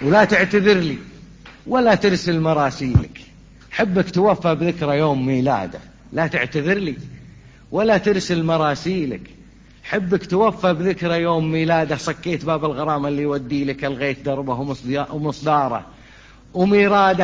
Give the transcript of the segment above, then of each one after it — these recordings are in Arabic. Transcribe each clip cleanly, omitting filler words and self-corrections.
ولا تعتذر لي ولا ترسل مراسيلك. حبك توفى بذكرى يوم ميلاده، لا تعتذر لي ولا ترسل مراسيلك. حبك توفى بذكرى يوم ميلاده، صكيت باب الغرام اللي يودي لك، الغيت دربه ومصداره وميراده.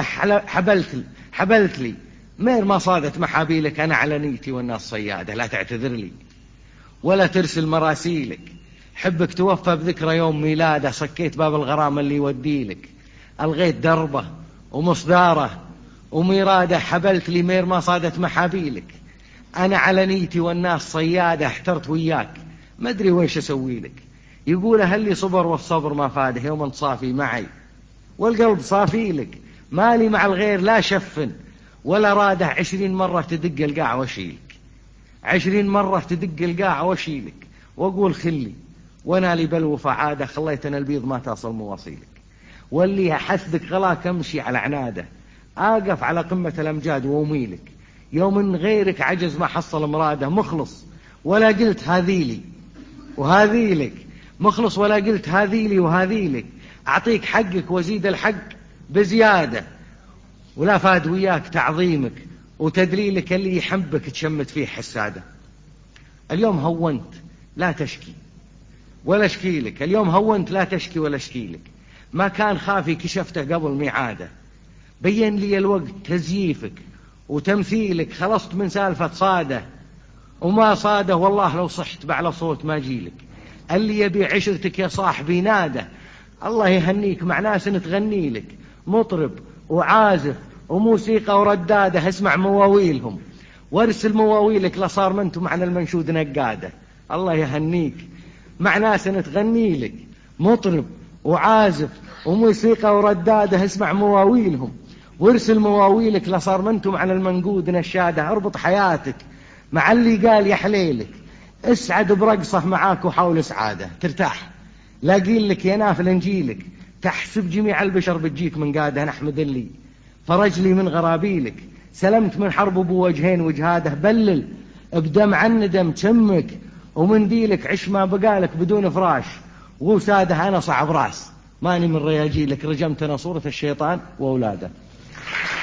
حبلت لي مير ما صادت محابيلك، أنا على نيتي والناس صيادة، لا تعتذر لي ولا ترسل مراسيلك. حبك توفى بذكرى يوم ميلاده، صكيت باب الغرام اللي يودي لك، الغيت دربه ومصداره وميراده. حبلت لي مير ما صادت محابيلك، أنا على نيتي والناس صيادة، احترت وياك ما أدري ويش أسوي لك. يقول هل لي صبر والصبر ما فاده، يوم أنت صافي معي والقلب صافي لك، مالي مع الغير لا شفن ولا راده. 20 مرة تدق القاع واشيلك، 20 مرة تدق القاع واشيلك، واقول خلي وانا لي بالوفا عادة، خليتنا البيض ما تصل مواصيلك. واللي حسدك غلاك امشي على عناده، اقف على قمة الامجاد واميلك. يوم ان غيرك عجز ما حصل مراده، مخلص ولا قلت هذي لي وهذي لك، مخلص ولا قلت هذي لي وهذي لك. اعطيك حقك وازيد الحق بزيادة، ولا فاد وياك تعظيمك وتدليلك. اللي يحبك تشمت فيه حسادة. اليوم هونت لا تشكي ولا اشكي لك، اليوم هونت لا تشكي ولا اشكي لك. ما كان خافي كشفته قبل ميعاده، بين لي الوقت تزييفك وتمثيلك. خلصت من سالفة صاده وما صاده، والله لو صحت بعلى صوت ما جيلك. اللي يبي عشرتك يا صاحبي ناده، الله يهنيك مع ناس تغني لك، مطرب وعازف وموسيقى وردادة. اسمع مواويلهم وارسل مواويلك، لصار ما انتم عن المنشود نقاده. الله يهنيك مع ناس تغني لك، مطرب وعازف وموسيقى وردادة. اسمع مواويلهم وارسل مواويلك، لصار ما انتم عن المنقود نشاده. اربط حياتك مع اللي قال يا حليلك، اسعد برقصه معاك وحاول سعاده ترتاح. لاقين لك يا نافل انجيلك، تحسب جميع البشر بتجيك من قاده. نحمد اللي فرج لي من غرابيلك، سلمت من حرب ابو وجهين وجهاده. بلل بدمع الندم تمك ومنديلك، عش ما بقالك بدون فراش وساده. انا صعب راس ماني من رياجيلك، رجمت انا صورة الشيطان واولاده.